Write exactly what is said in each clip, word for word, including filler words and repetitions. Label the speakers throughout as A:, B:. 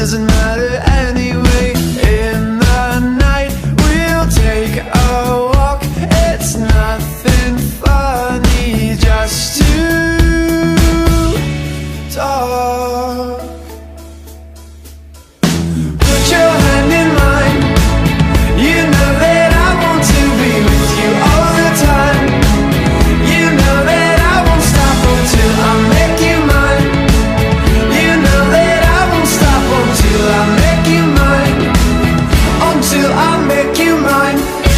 A: doesn't matter anyway. In the night we'll take a walk. It's nothing funny just to talk. Put your hand in mine. You know that I want to be with you all the time. You know that I won't stop until I make you mine. You know that I won't stop until I make you mine. Until I make you mine.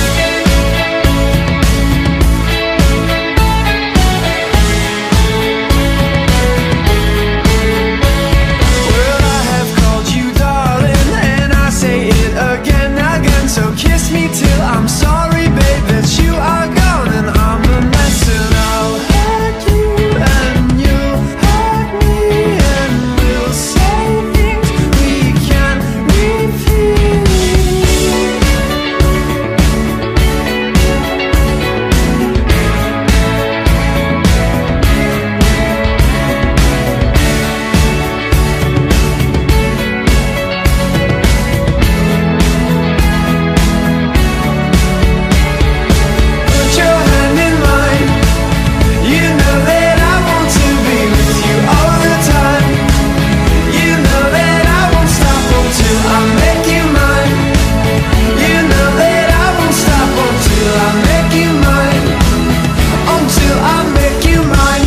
A: Well, I have called you darling, and I say it again, again. So kiss me till I'm sorry, babe, that you are gone and I'm a mess. And I'll hurt you and you'll hurt me, and we'll say things we can't repeat. Put your hand in mine. You know that I want to be with you all the time. You know that I won't stop until I make you mine. You know that I won't stop until I make you mine. Until I make you mine.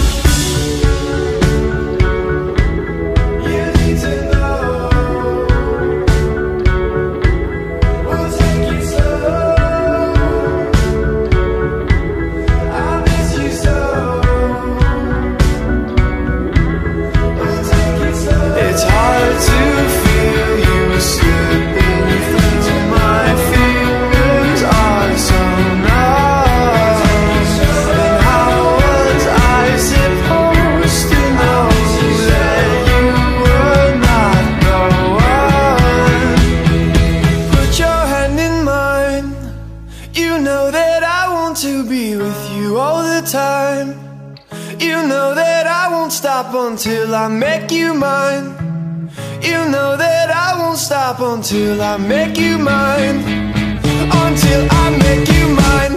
A: You need to know we'll take you slow. I miss you so. We'll take you slow. It's hard to feel you slipping through my fingers are so numb. And how was I supposed to know that you were not the one? Put your hand in mine. You know that I want to be with you all the time. You know that I won't stop until I make you mine. You know that I won't stop until I make you mine. Until I make you mine.